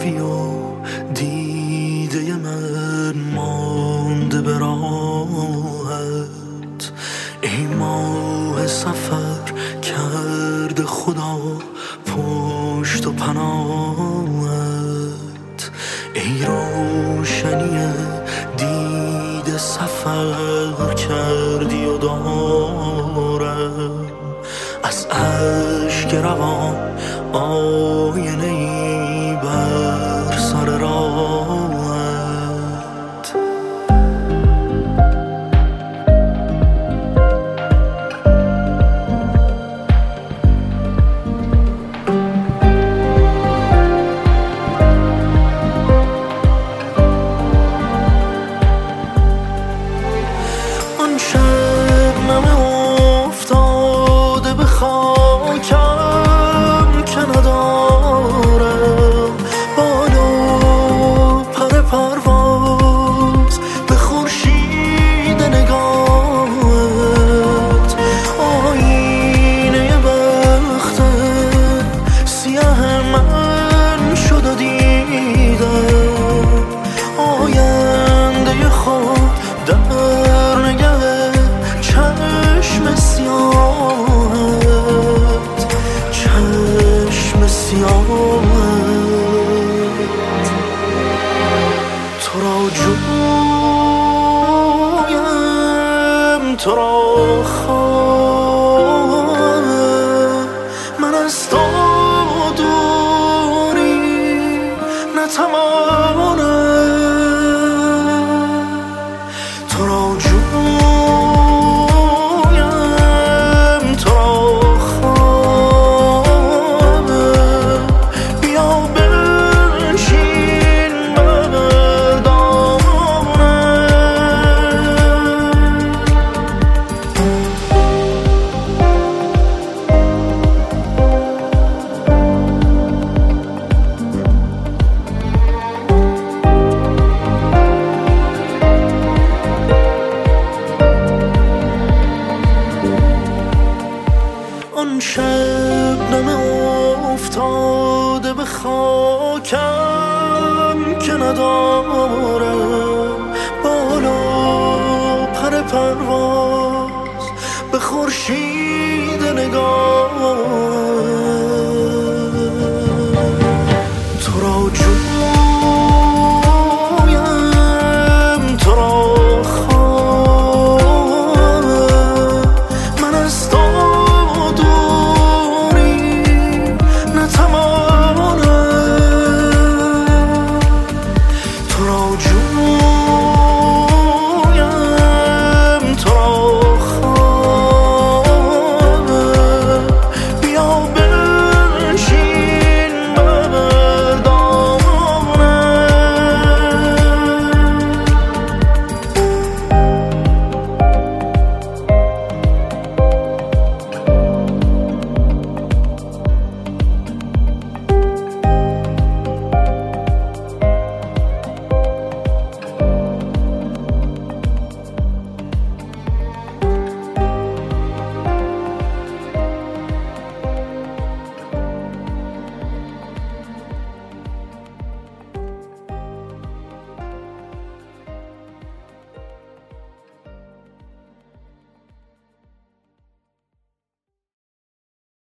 رفتی و دیده من مانده به راهت. ای ماه سفر کرده خدا پشت و پناهت. ای روشنی دیده سفر کردی و دارم از اشک روان آینه ای بر سر راهت. آن شبنم افتاده به خاکم که ندارم بال و پر پرواز به خورشید نگاهت. آینه بخت سیاه من شد و دیدم آینده خود در نگه چشم سیاهت، چشم سیاهت. تو را جویم، تو را خواهم، من از تو دوری نتوانم. تو را جویم، تو را خواهم، بیا بنشین بر دامنم. آن شبنم افتاده به خاکم که ندارم بال و پر پرواز به خورشید